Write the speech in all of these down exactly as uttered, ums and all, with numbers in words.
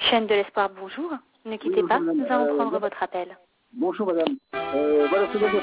Chaîne de l'espoir, bonjour. Ne quittez Oui, pas, bonjour, nous madame. allons Euh, prendre bon- votre appel. Bonjour madame. Euh, voilà, c'est bon.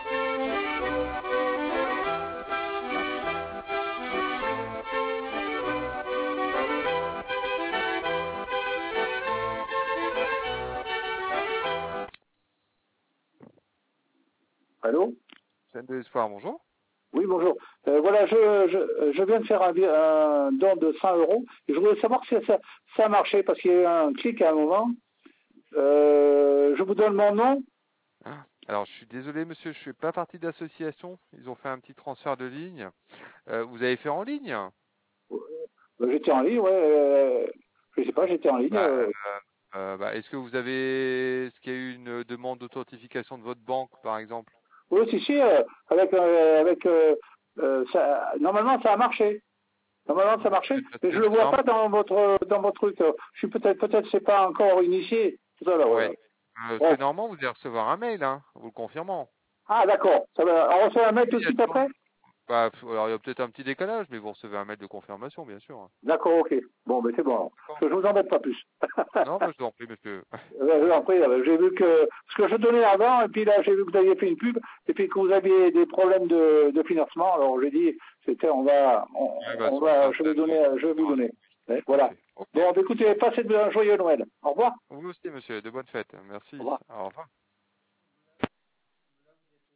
Allô? Chaîne de l'espoir, bonjour. Oui, bonjour. Euh, voilà, je, je, je viens de faire un, bi- un don de cent euros. Et je voulais savoir si ça, ça a marché parce qu'il y a eu un clic à un moment. Euh, je vous donne mon nom. Ah, Alors, je suis désolé, monsieur, je ne fais pas partie de l'association. Ils ont fait un petit transfert de ligne. Euh, vous avez fait en ligne? Euh, J'étais en ligne, ouais. Euh, je sais pas, j'étais en ligne. Bah, Euh, euh, euh, bah, Est-ce que vous avez, est-ce qu'il y a eu une demande d'authentification de votre banque, par exemple? oui, si, si, euh, avec, euh, avec, euh, euh, ça, normalement, ça a marché. Normalement, ça a marché, Parce mais que, je le vois non, pas dans votre, dans votre truc. Je suis peut-être, peut-être, c'est pas encore initié. Tout ça, là, voilà. ouais. Euh, Parce que Bon. normalement, vous allez recevoir un mail, hein, vous le confirmant. Ah, d'accord. Ça va. On reçoit un mail tout de suite après? Immédiatement. Bah, f- alors, il y a peut-être un petit décalage, mais vous recevez un mail de confirmation, bien sûr. D'accord, ok. Bon, ben c'est bon. Alors. D'accord. Je vous embête pas plus. Non, bah, je vous en prie, monsieur. Ouais, je vous en prie, euh, j'ai vu que ce que je donnais avant, et puis là j'ai vu que vous aviez fait une pub, et puis que vous aviez des problèmes de, de financement, alors j'ai dit, c'était, on va, on, Ouais, bah, on sur va, je vais certaines, donner, sur je vais vous certains, donner. Ouais, tout à voilà. fait. Ok. Bon, ben, écoutez, passez de un joyeux Noël. Au revoir. Vous aussi, monsieur, de bonnes fêtes. Au Merci. revoir. Au revoir.